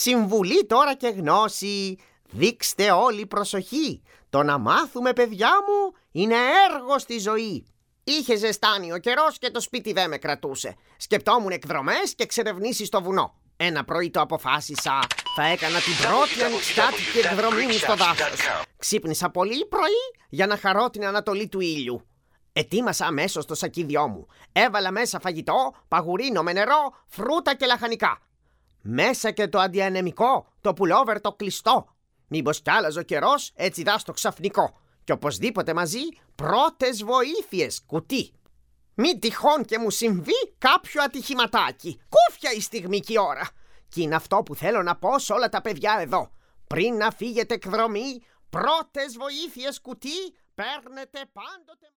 Συμβουλή τώρα και γνώση. Δείξτε όλη προσοχή. Το να μάθουμε, παιδιά μου, είναι έργο στη ζωή. Είχε ζεστάνει ο καιρός και το σπίτι δεν με κρατούσε. Σκεπτόμουν εκδρομές και εξερευνήσεις στο βουνό. Ένα πρωί το αποφάσισα. Θα έκανα την πρώτη ανοιξιάτικη εκδρομή μου στο δάσος. Ξύπνησα πολύ πρωί για να χαρώ την ανατολή του ήλιου. Ετοίμασα αμέσως το σακίδιό μου. Έβαλα μέσα φαγητό, παγουρίνο με νερό, φρούτα και λαχανικά. Μέσα και το αντιανεμικό, το πουλόβερ το κλειστό. Μήπως κι άλλαζε ο καιρός, έτσι δα στο ξαφνικό. Και οπωσδήποτε μαζί πρώτες βοήθειες, κουτί. Μη τυχόν και μου συμβεί κάποιο ατυχηματάκι. Κούφια η στιγμή και η ώρα. Και είναι αυτό που θέλω να πω σε όλα τα παιδιά εδώ. Πριν να φύγετε εκδρομή, πρώτες βοήθειες, κουτί, παίρνετε πάντοτε...